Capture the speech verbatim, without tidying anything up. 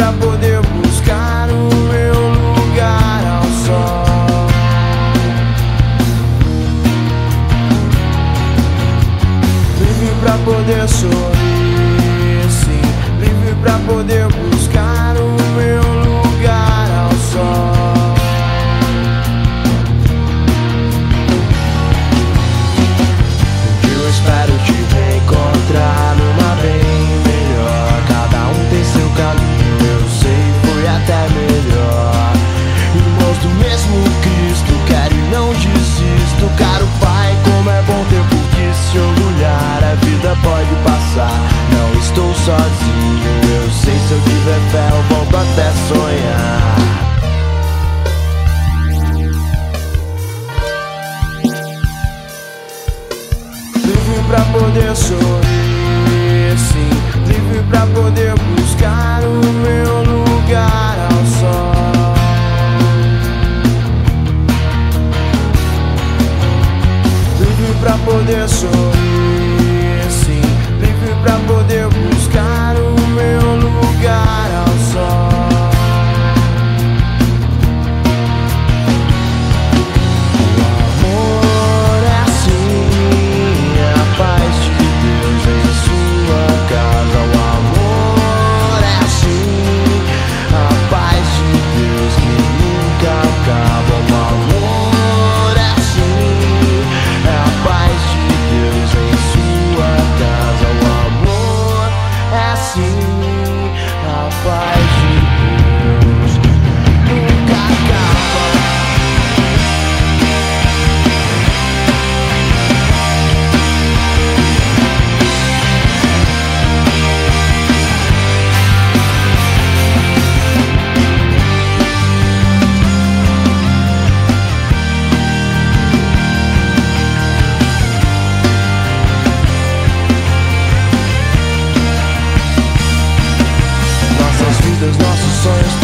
pra poder buscar o meu lugar ao sol. Livre pra poder sorrir, sim. Livre pra poder buscar o meu lugar ao sol. Eu espero te reencontrar numa bem melhor. Cada um tem seu caminho, eu sei, foi até melhor. Irmãos do mesmo Cristo, quero e não desisto. Caro Pai, como é bom ter por que se orgulhar. A vida pode passar, não estou sozinho. Eu sei, se eu tiver fé eu volto até sonhar. Livre pra poder sorrir, sim. Livre pra poder buscar o meu lugar ao sol. Livre pra poder sorrir, sim. Livre pra poder buscar o meu lugar ao sol. Nossos sonhos